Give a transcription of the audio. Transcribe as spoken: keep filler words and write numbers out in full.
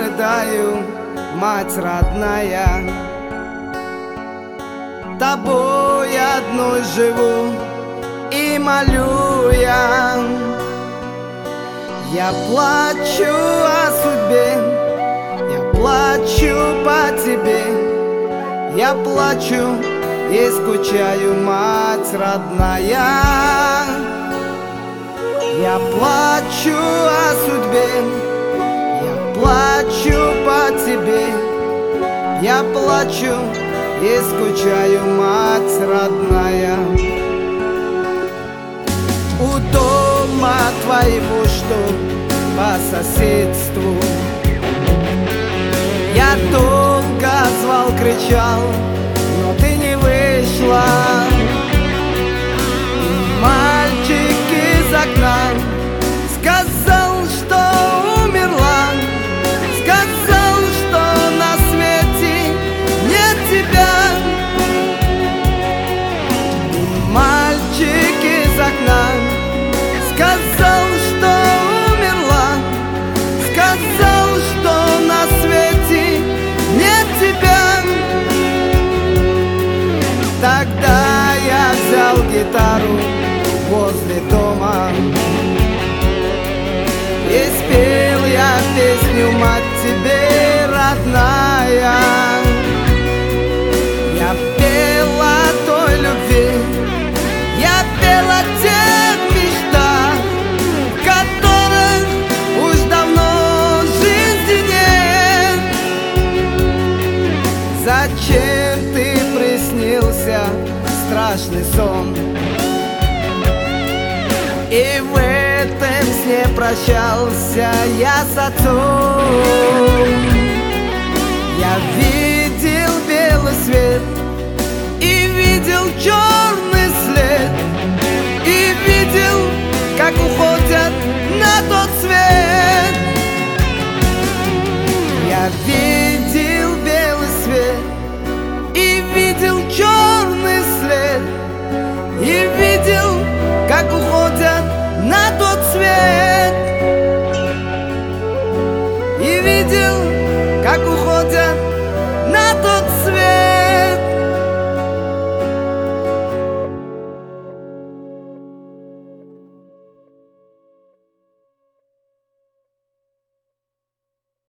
рыдаю, мать родная. Тобой одной живу и молю я. Я плачу о судьбе, я плачу по тебе, я плачу и скучаю, мать родная. Я плачу о судьбе, я плачу по тебе, я плачу и скучаю, мать родная. У дома твоего, что по соседству, я долго звал, кричал, но ты не вышла. Мальчик из окна сказал, что умерла, сказал, что на свете нет тебя. Мальчик из окна сказал, что умерла, сказал, что на свете нет тебя. Тогда я взял гитару возле дома и спел я песню, мать, тебе родная. Я пел о той любви, я пел о тех мечтах, в которых уж давно жизни нет. Зачем ты приснился страшный сон? И в этом сне прощался я с отцом. Я видел белый свет и видел черный след, и видел, как уходят на тот свет. Я видел белый свет и видел черный след, и видел, как уходят на тот свет. И видел, как уходят на тот свет.